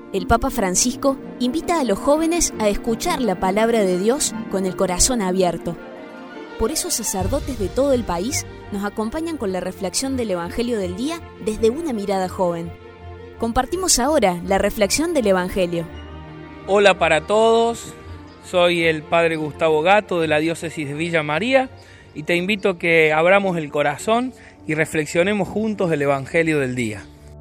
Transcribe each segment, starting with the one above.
el Papa Francisco invita a los jóvenes a escuchar la palabra de Dios con el corazón abierto. Por eso sacerdotes de todo el país nos acompañan con la reflexión del Evangelio del día desde una mirada joven. Compartimos ahora la reflexión del Evangelio. Hola para todos, soy el Padre Gustavo Gato de la Diócesis de Villa María y te invito a que abramos el corazón y reflexionemos juntos el Evangelio del día.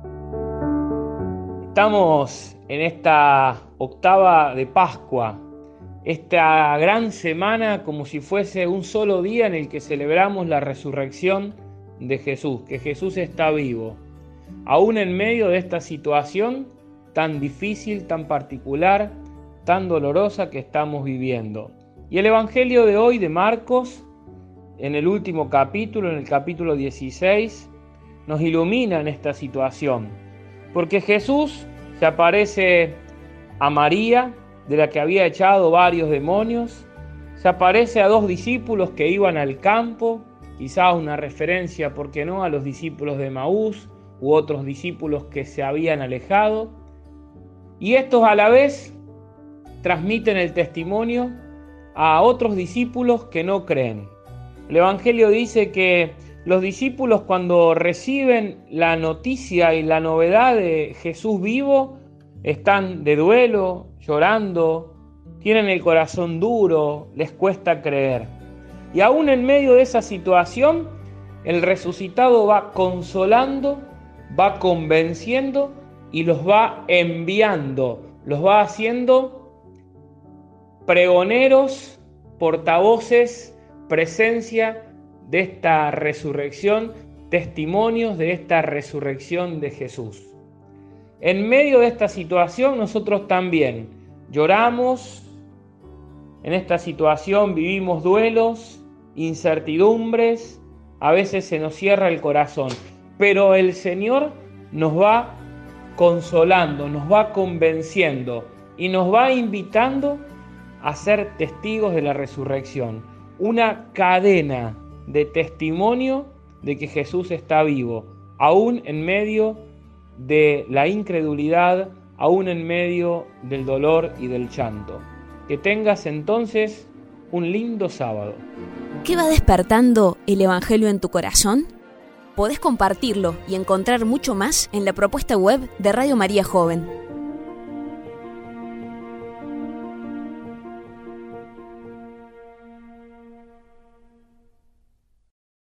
Estamos en esta octava de Pascua, esta gran semana como si fuese un solo día en el que celebramos la resurrección de Jesús, que Jesús está vivo. Aún en medio de esta situación tan difícil, tan particular, tan dolorosa que estamos viviendo. Y el Evangelio de hoy de Marcos, en el último capítulo, en el capítulo 16, nos ilumina en esta situación. Porque Jesús se aparece a María, de la que había echado varios demonios, se aparece a dos discípulos que iban al campo, quizás una referencia, ¿por qué no?, a los discípulos de Emaús u otros discípulos que se habían alejado. Y estos a la vez transmiten el testimonio a otros discípulos que no creen. El Evangelio dice que los discípulos, cuando reciben la noticia y la novedad de Jesús vivo, están de duelo, llorando, tienen el corazón duro, les cuesta creer. Y aún en medio de esa situación, el resucitado va consolando, va convenciendo y los va enviando, los va haciendo pregoneros, portavoces, presencia de esta resurrección, testimonios de esta resurrección de Jesús. En medio de esta situación nosotros también lloramos, en esta situación vivimos duelos, incertidumbres, a veces se nos cierra el corazón, pero el Señor nos va consolando, nos va convenciendo y nos va invitando a ser testigos de la resurrección, una cadena de testimonio de que Jesús está vivo, aún en medio de la incredulidad, aún en medio del dolor y del llanto. Que tengas entonces un lindo sábado. ¿Qué va despertando el Evangelio en tu corazón? Podés compartirlo y encontrar mucho más en la propuesta web de Radio María Joven.